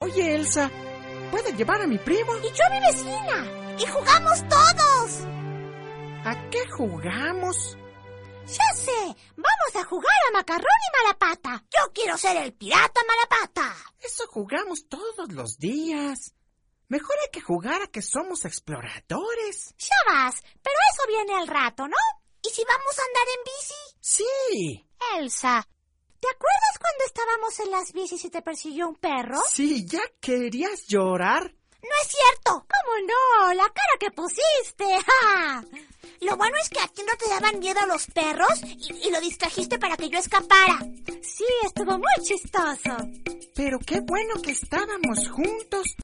Oye, Elsa, ¿puedes llevar a mi primo? Y yo a mi vecina. Y jugamos todos. ¿A qué jugamos? Ya sé, vamos a jugar a Macarrón y Malapata. Yo quiero ser el pirata Malapata. Eso jugamos todos los días. Mejor hay que jugar a que somos exploradores. Ya vas, pero eso viene al rato, ¿no? ¿Y si vamos a andar en bici? Sí. Elsa, ¿te acuerdas cuando estábamos en las bicis y te persiguió un perro? Sí, ¿ya querías llorar? No es cierto. ¿Cómo no? La cara que pusiste. ¡Ja! Lo bueno es que a ti no te daban miedo los perros y lo distrajiste para que yo escapara. Sí, estuvo muy chistoso. Pero qué bueno que estábamos juntos.